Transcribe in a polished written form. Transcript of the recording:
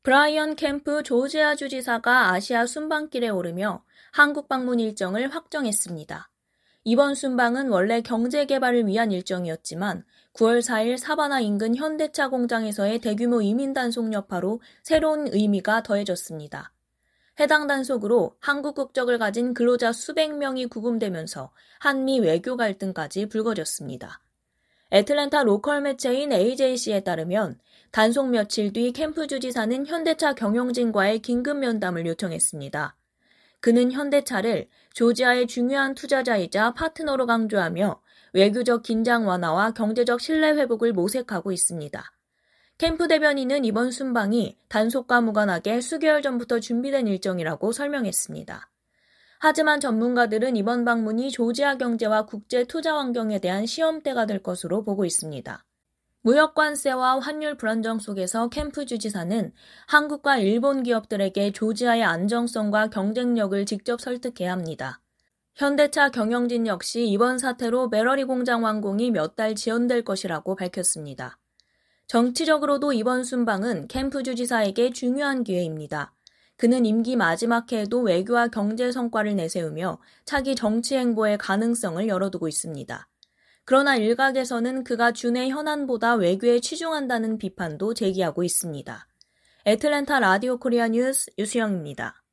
브라이언 캠프 조지아 주지사가 아시아 순방길에 오르며 한국 방문 일정을 확정했습니다. 이번 순방은 원래 경제 개발을 위한 일정이었지만 9월 4일 사바나 인근 현대차 공장에서의 대규모 이민 단속 여파로 새로운 의미가 더해졌습니다. 해당 단속으로 한국 국적을 가진 근로자 수백 명이 구금되면서 한미 외교 갈등까지 불거졌습니다. 애틀랜타 로컬 매체인 AJC에 따르면 단속 며칠 뒤 캠프 주지사는 현대차 경영진과의 긴급 면담을 요청했습니다. 그는 현대차를 조지아의 중요한 투자자이자 파트너로 강조하며 외교적 긴장 완화와 경제적 신뢰 회복을 모색하고 있습니다. 캠프 대변인은 이번 순방이 단속과 무관하게 수개월 전부터 준비된 일정이라고 설명했습니다. 하지만 전문가들은 이번 방문이 조지아 경제와 국제 투자 환경에 대한 시험대가 될 것으로 보고 있습니다. 무역 관세와 환율 불안정 속에서 캠프 주지사는 한국과 일본 기업들에게 조지아의 안정성과 경쟁력을 직접 설득해야 합니다. 현대차 경영진 역시 이번 사태로 배러리 공장 완공이 몇 달 지연될 것이라고 밝혔습니다. 정치적으로도 이번 순방은 캠프 주지사에게 중요한 기회입니다. 그는 임기 마지막 해에도 외교와 경제 성과를 내세우며 차기 정치 행보의 가능성을 열어두고 있습니다. 그러나 일각에서는 그가 준의 현안보다 외교에 치중한다는 비판도 제기하고 있습니다. 애틀랜타 라디오 코리아 뉴스 유수영입니다.